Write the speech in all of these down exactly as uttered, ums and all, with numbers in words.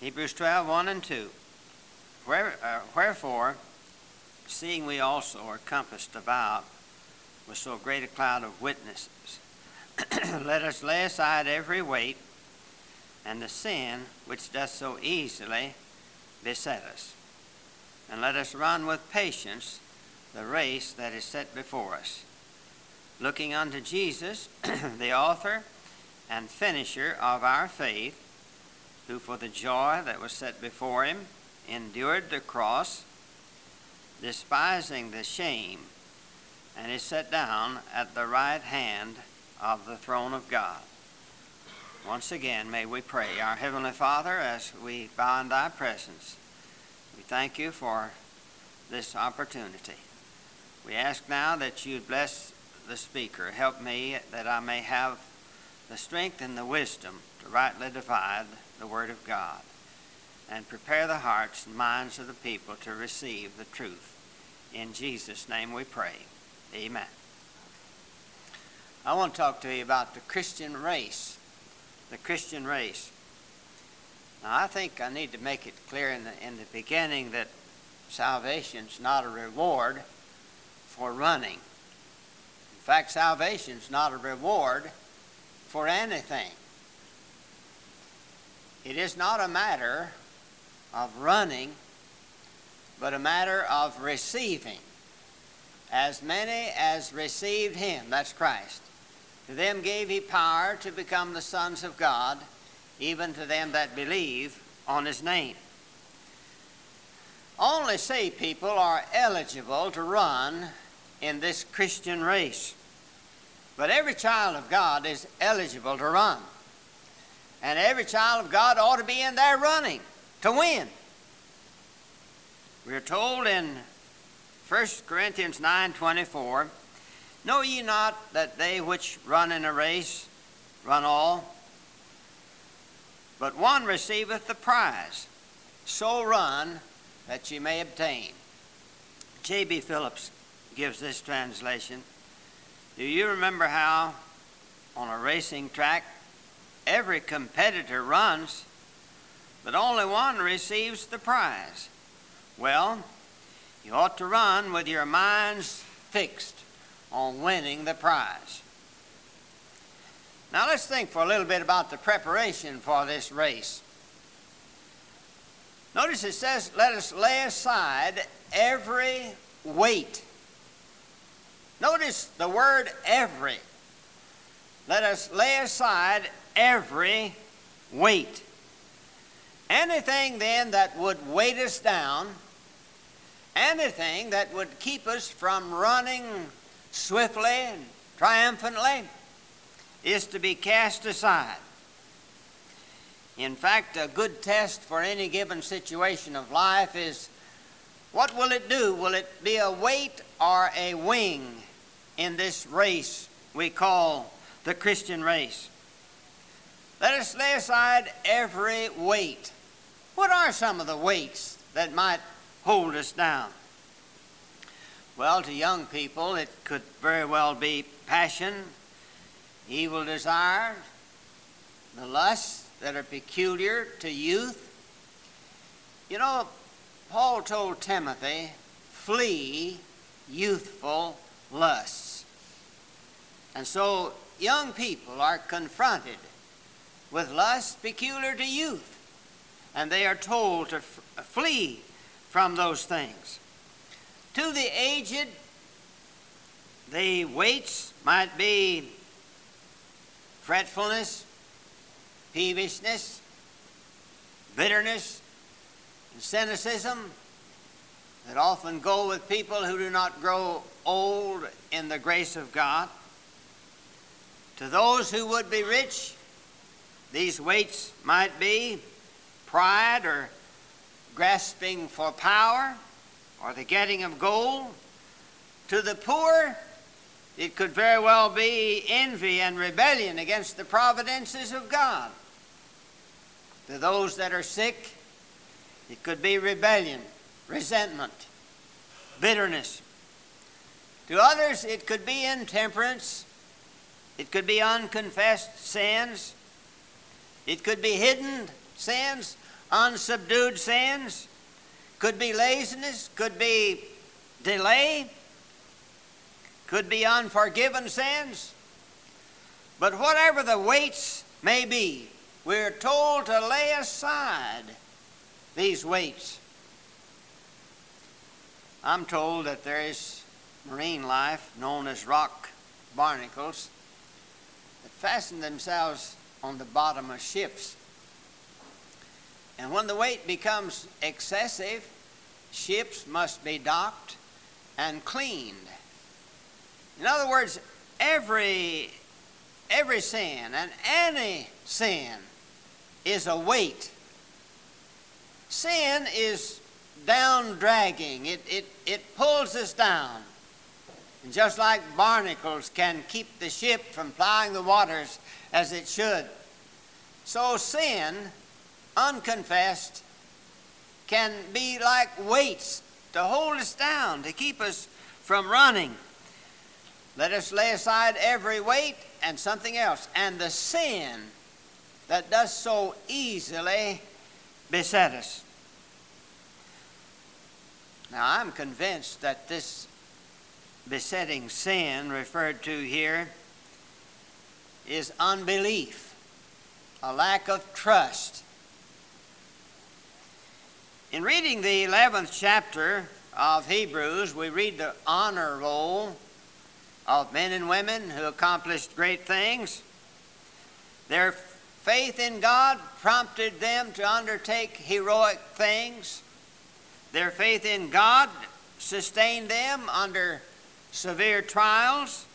Hebrews twelve, one and two. Where, uh, Wherefore, seeing we also are compassed about with so great a cloud of witnesses, let us lay aside every weight and the sin which doth so easily beset us, and let us run with patience the race that is set before us, looking unto Jesus, the author and finisher of our faith, who for the joy that was set before him endured the cross, despising the shame, and is set down at the right hand of the throne of God. Once again, may we pray. Our Heavenly Father, as we bow in thy presence, we thank you for this opportunity. We ask now that you'd bless the speaker. Help me that I may have the strength and the wisdom to rightly divide the word of God, and prepare the hearts and minds of the people to receive the truth. In Jesus' name we pray. Amen. I want to talk to you about the Christian race. The Christian race. Now, I think I need to make it clear in the, in the beginning that salvation's not a reward for running. In fact, salvation's not a reward for anything. It is not a matter of running, but a matter of receiving. As many as received him, that's Christ, to them gave he power to become the sons of God, even to them that believe on his name. Only saved people are eligible to run in this Christian race. But every child of God is eligible to run. And every child of God ought to be in there running to win. We are told in First Corinthians nine twenty-four, know ye not that they which run in a race run all, but one receiveth the prize. So run that ye may obtain. J B Phillips gives this translation. Do you remember how on a racing track every competitor runs, but only one receives the prize? Well, you ought to run with your minds fixed on winning the prize. Now let's think for a little bit about the preparation for this race. Notice it says, let us lay aside every weight. Notice the word every. Let us lay aside every weight. Anything then that would weight us down, anything that would keep us from running swiftly and triumphantly, is to be cast aside. In fact, a good test for any given situation of life is, what will it do? Will it be a weight or a wing in this race we call the Christian race? Let us lay aside every weight. What are some of the weights that might hold us down? Well, to young people, it could very well be passion, evil desires, the lusts that are peculiar to youth. You know, Paul told Timothy, flee youthful lusts. And so young people are confronted with lusts peculiar to youth, and they are told to f- flee from those things. To the aged, the weights might be fretfulness, peevishness, bitterness, and cynicism that often go with people who do not grow old in the grace of God. To those who would be rich, these weights might be pride or grasping for power or the getting of gold. To the poor, it could very well be envy and rebellion against the providences of God. To those that are sick, it could be rebellion, resentment, bitterness. To others, it could be intemperance. It could be unconfessed sins. It could be hidden sins, unsubdued sins, could be laziness, could be delay, could be unforgiven sins. But whatever the weights may be, we're told to lay aside these weights. I'm told that there is marine life known as rock barnacles that fasten themselves on the bottom of ships. And when the weight becomes excessive, ships must be docked and cleaned. In other words, every, every sin and any sin is a weight. Sin is down dragging. It, it, it pulls us down. And just like barnacles can keep the ship from plowing the waters as it should, so sin, unconfessed, can be like weights to hold us down, to keep us from running. Let us lay aside every weight and something else, and the sin that does so easily beset us. Now, I'm convinced that this besetting sin referred to here is unbelief, a lack of trust. In reading the eleventh chapter of Hebrews, we read the honor roll of men and women who accomplished great things. Their faith in God prompted them to undertake heroic things. Their faith in God sustained them under severe trials.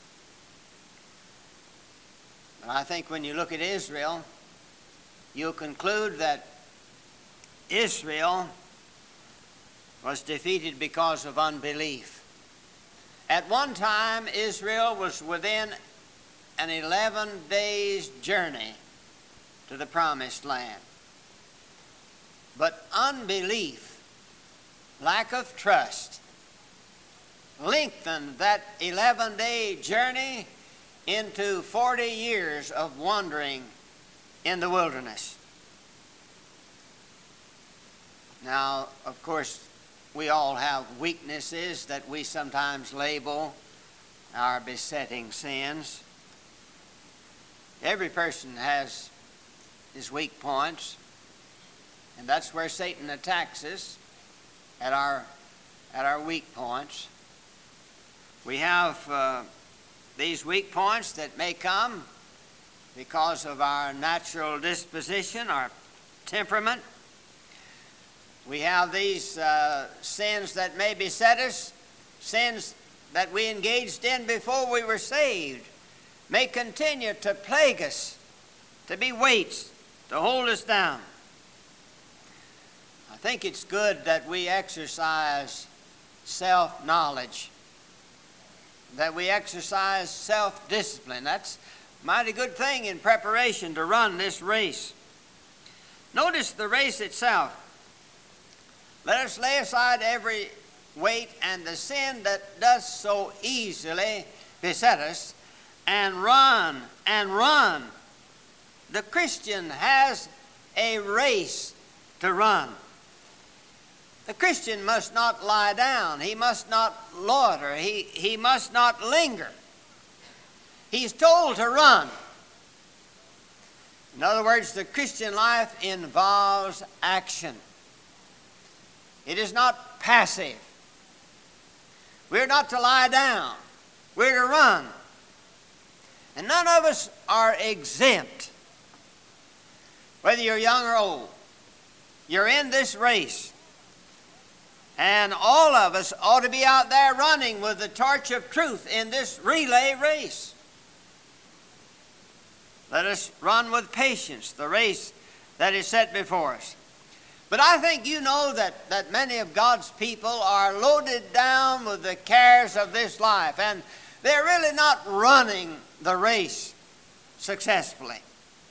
But I think when you look at Israel, you'll conclude that Israel was defeated because of unbelief. At one time, Israel was within an eleven days journey to the promised land. But unbelief, lack of trust, lengthened that eleven day journey into forty years of wandering in the wilderness. Now, of course, we all have weaknesses that we sometimes label our besetting sins. Every person has his weak points, and that's where Satan attacks us, at our, at our weak points. We have uh, these weak points that may come because of our natural disposition, our temperament. We have these uh, sins that may beset us, sins that we engaged in before we were saved, may continue to plague us, to be weights, to hold us down. I think it's good that we exercise self-knowledge, that we exercise self-discipline. That's a mighty good thing in preparation to run this race. Notice the race itself. Let us lay aside every weight and the sin that does so easily beset us, and run and run. The Christian has a race to run. The Christian must not lie down. He must not loiter. He, he must not linger. He's told to run. In other words, the Christian life involves action. It is not passive. We're not to lie down. We're to run. And none of us are exempt. Whether you're young or old, you're in this race. And all of us ought to be out there running with the torch of truth in this relay race. Let us run with patience the race that is set before us. But I think you know that, that many of God's people are loaded down with the cares of this life, and they're really not running the race successfully.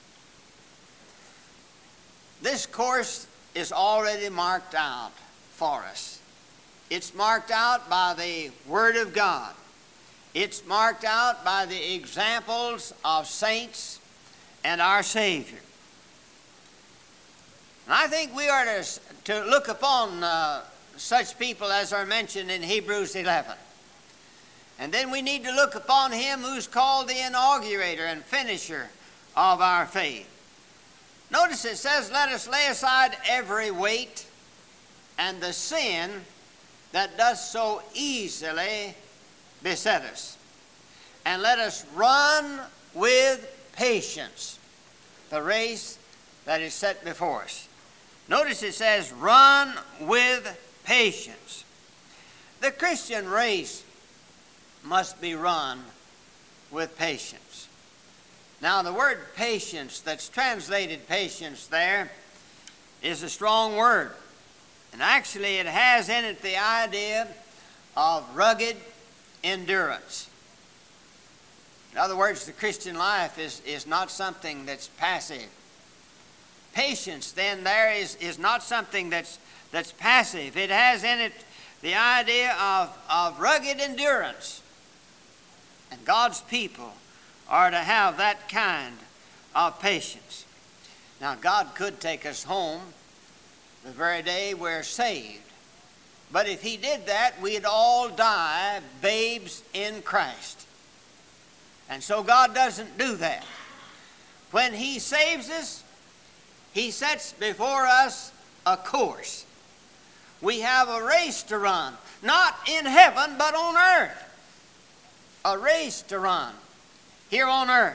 This course is already marked out for us. It's marked out by the Word of God. It's marked out by the examples of saints and our Savior. And I think we are to, to look upon uh, such people as are mentioned in Hebrews eleven. And then we need to look upon him who's called the inaugurator and finisher of our faith. Notice it says, let us lay aside every weight and the sin that doth so easily beset us. And let us run with patience the race that is set before us. Notice it says, run with patience. The Christian race must be run with patience. Now, the word patience that's translated patience there is a strong word. And actually, it has in it the idea of rugged endurance. In other words, the Christian life is, is not something that's passive. Patience, then, there is, is not something that's, that's passive. It has in it the idea of, of rugged endurance. And God's people are to have that kind of patience. Now, God could take us home the very day we're saved. But if he did that, we'd all die babes in Christ. And so God doesn't do that. When he saves us, he sets before us a course. We have a race to run, not in heaven, but on earth. A race to run here on earth.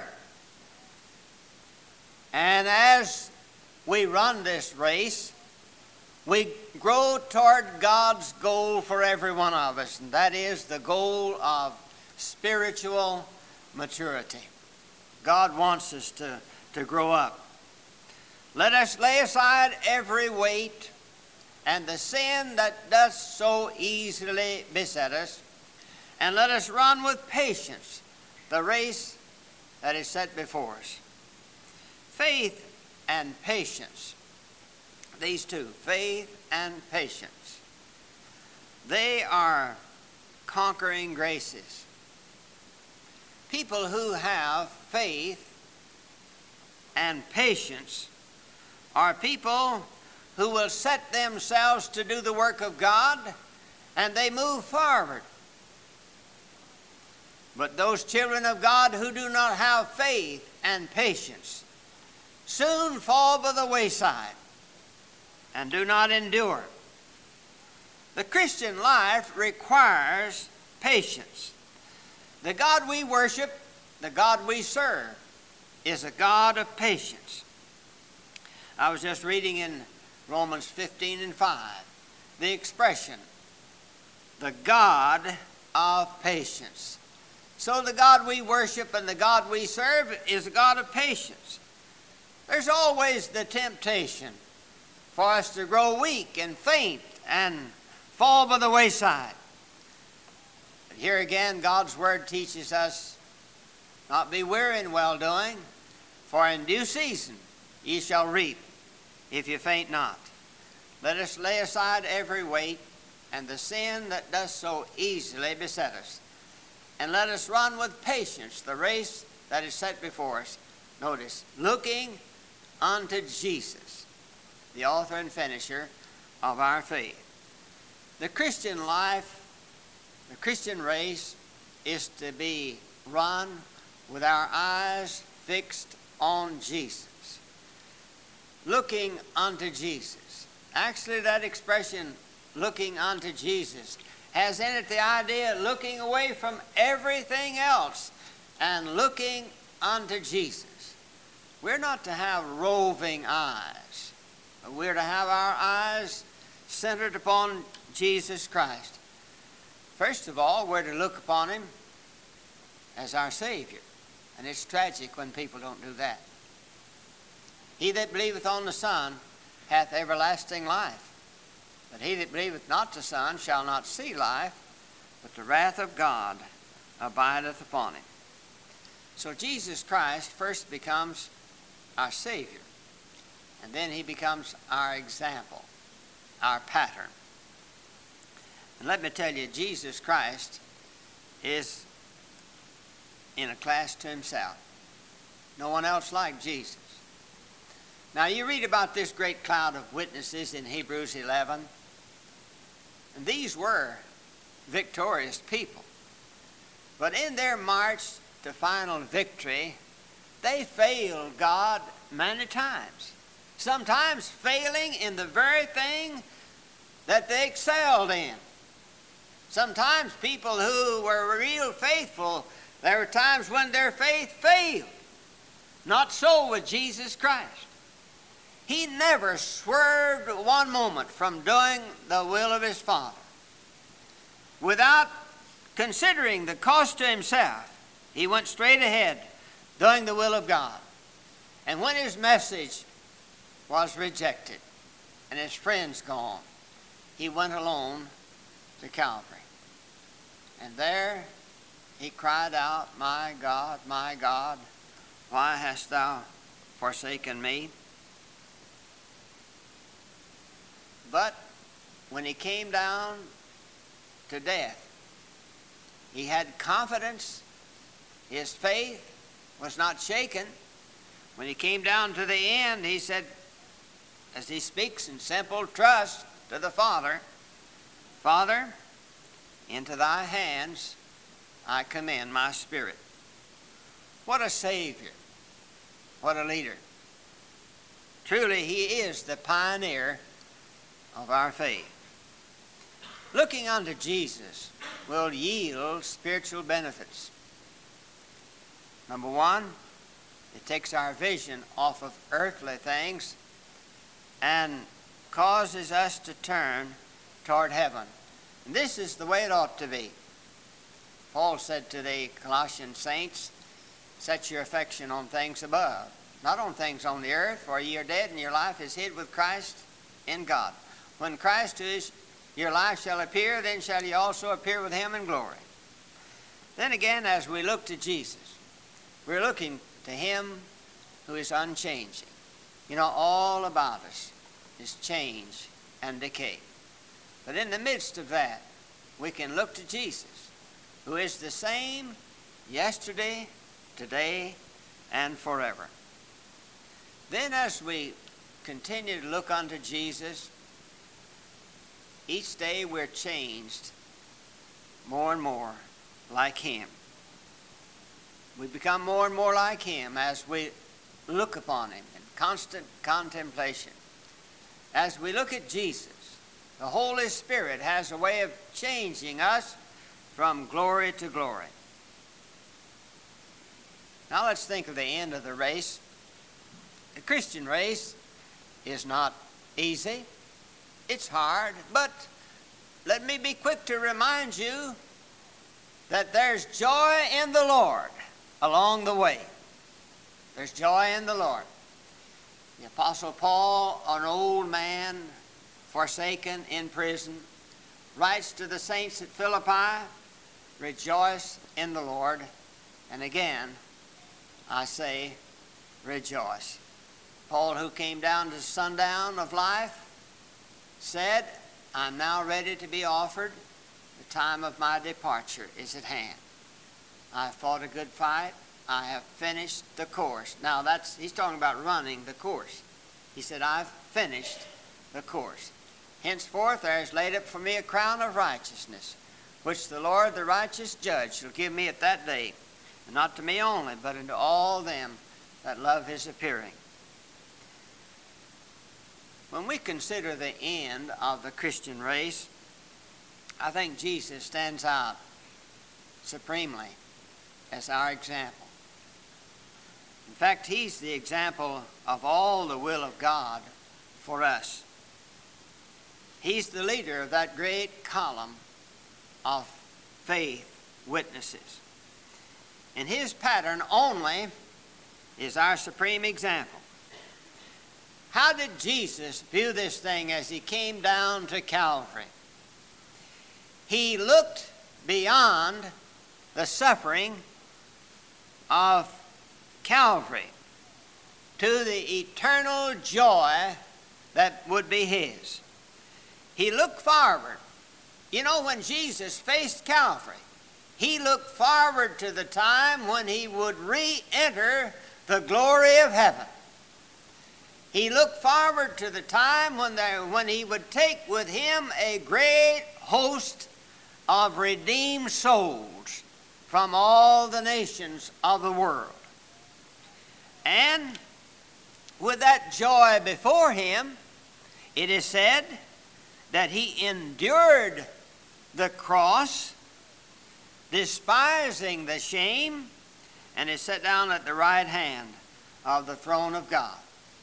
And as we run this race, we grow toward God's goal for every one of us, and that is the goal of spiritual maturity. God wants us to, to grow up. Let us lay aside every weight and the sin that doth so easily beset us, and let us run with patience the race that is set before us. Faith and patience, these two, faith and patience, they are conquering graces. People who have faith and patience are people who will set themselves to do the work of God, and they move forward. But those children of God who do not have faith and patience soon fall by the wayside and do not endure. The Christian life requires patience. The God we worship, the God we serve, is a God of patience. I was just reading in Romans fifteen and five, the expression, the God of patience. So the God we worship and the God we serve is a God of patience. There's always the temptation for us to grow weak and faint and fall by the wayside. But here again, God's word teaches us, not be weary in well-doing, for in due season ye shall reap, if ye faint not. Let us lay aside every weight and the sin that does so easily beset us, and let us run with patience the race that is set before us. Notice, looking unto Jesus, the author and finisher of our faith. The Christian life, the Christian race, is to be run with our eyes fixed on Jesus. Looking unto Jesus. Actually, that expression, looking unto Jesus, has in it the idea of looking away from everything else and looking unto Jesus. We're not to have roving eyes, but we're to have our eyes centered upon Jesus Christ. First of all, we're to look upon him as our Savior. And it's tragic when people don't do that. He that believeth on the Son hath everlasting life. But he that believeth not the Son shall not see life, but the wrath of God abideth upon him. So Jesus Christ first becomes our Savior, and then he becomes our example, our pattern. And let me tell you, Jesus Christ is in a class to himself. No one else like Jesus. Now you read about this great cloud of witnesses in Hebrews eleven. And these were victorious people. But in their march to final victory, they failed God many times. Sometimes failing in the very thing that they excelled in. Sometimes people who were real faithful, there were times when their faith failed. Not so with Jesus Christ. He never swerved one moment from doing the will of his Father. Without considering the cost to himself, he went straight ahead doing the will of God. And when his message was rejected and his friends gone, he went alone to Calvary. And there he cried out, "My God, my God, why hast thou forsaken me?" But when he came down to death, he had confidence. His faith was not shaken. When he came down to the end, he said, as he speaks in simple trust to the Father, "Father, into thy hands I commend my spirit." What a Savior. What a leader. Truly, he is the pioneer of our faith. Looking unto Jesus will yield spiritual benefits. Number one, it takes our vision off of earthly things and causes us to turn toward heaven. And this is the way it ought to be. Paul said to the Colossian saints, "Set your affection on things above, not on things on the earth, for ye are dead and your life is hid with Christ in God. When Christ, who is your life, shall appear, then shall ye also appear with him in glory." Then again, as we look to Jesus, we're looking to him who is unchanging. You know, all about us is change and decay. But in the midst of that, we can look to Jesus, who is the same yesterday, today, and forever. Then as we continue to look unto Jesus, each day we're changed more and more like him. We become more and more like him as we look upon him in constant contemplation. As we look at Jesus, the Holy Spirit has a way of changing us from glory to glory. Now let's think of the end of the race. The Christian race is not easy. It's hard, but let me be quick to remind you that there's joy in the Lord along the way. There's joy in the Lord. The Apostle Paul, an old man, forsaken in prison, writes to the saints at Philippi, "Rejoice in the Lord." And again, I say, rejoice. Paul, who came down to sundown of life, said, "I'm now ready to be offered. The time of my departure is at hand. I have fought a good fight. I have finished the course." Now that's, he's talking about running the course. He said, "I've finished the course. Henceforth there is laid up for me a crown of righteousness, which the Lord, the righteous judge, shall give me at that day, and not to me only, but unto all them that love his appearing." When we consider the end of the Christian race, I think Jesus stands out supremely as our example. In fact, he's the example of all the will of God for us. He's the leader of that great column of faith witnesses. And his pattern only is our supreme example. How did Jesus view this thing as he came down to Calvary? He looked beyond the suffering of Calvary to the eternal joy that would be his. He looked forward. You know, when Jesus faced Calvary, he looked forward to the time when he would re-enter the glory of heaven. He looked forward to the time when, there, when he would take with him a great host of redeemed souls from all the nations of the world. And with that joy before him, it is said that he endured the cross, despising the shame, and is set down at the right hand of the throne of God.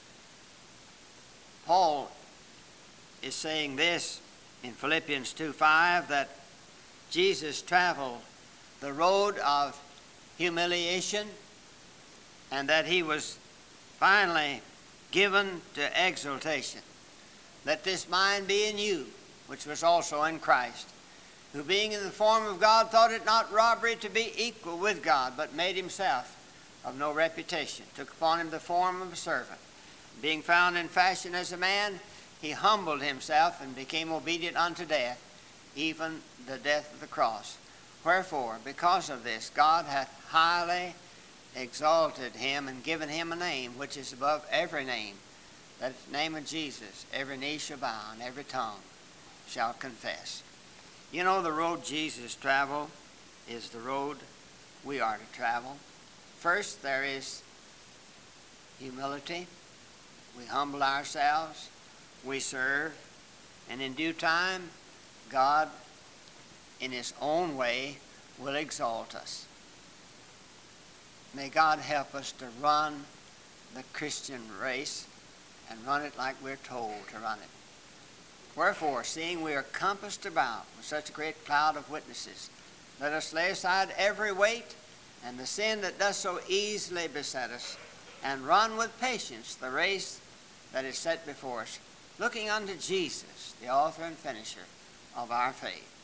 Paul is saying this in Philippians two five, that Jesus traveled the road of humiliation and that he was finally given to exaltation. Let this mind be in you, which was also in Christ, who being in the form of God thought it not robbery to be equal with God, but made himself of no reputation, took upon him the form of a servant. Being found in fashion as a man, he humbled himself and became obedient unto death, even the death of the cross. Wherefore, because of this, God hath highly exalted him and given him a name which is above every name, that at the name of Jesus every knee shall bow and every tongue shall confess. You know, the road Jesus traveled is the road we are to travel. First, there is humility. We humble ourselves, we serve, and in due time, God, in his own way, will exalt us. May God help us to run the Christian race and run it like we're told to run it. Wherefore, seeing we are compassed about with such a great cloud of witnesses, let us lay aside every weight and the sin that does so easily beset us, and run with patience the race that is set before us, looking unto Jesus, the author and finisher of our faith.